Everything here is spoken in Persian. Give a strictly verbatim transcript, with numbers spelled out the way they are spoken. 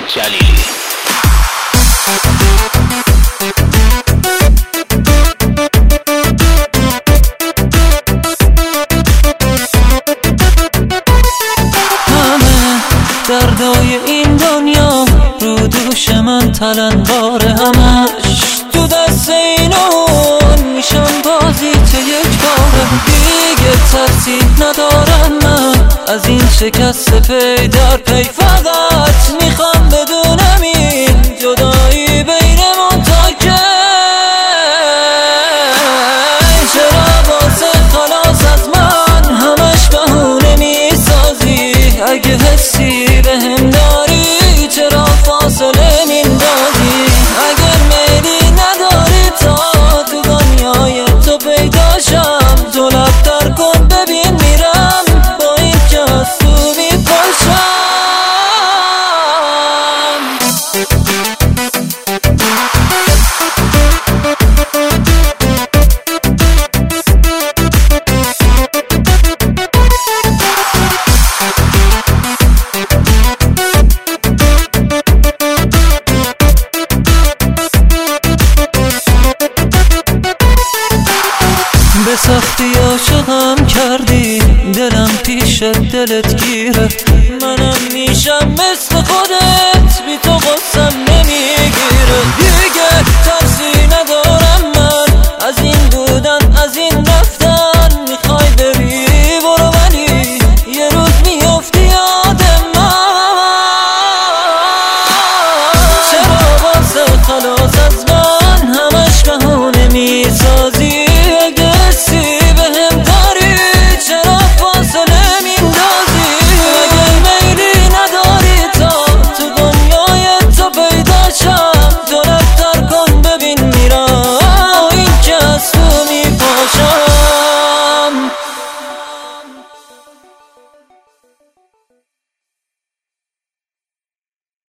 جلیلی. همه دردای این دنیا رو دوش من تلنگاره، همش تو دست اینون میشم بازی چه یک باره. دیگه ترسی ندارم من از این شکست پی در پی، فقط میخوام بدونم این جدایی بینمون تا کی. چرا واسه خلاص از من همش بهونه میسازی؟ اگه حسی بهم داری چرا فاصله میندازی؟ اگه میلی نداری تا تو دنیای تو پیداشم، تو لبتر کن ببین میرم با این که از تو میپاشم. به سختی عاشقم کردی، دلم پیش دلت گیره، منم میشم مثل خودت بی تو غصه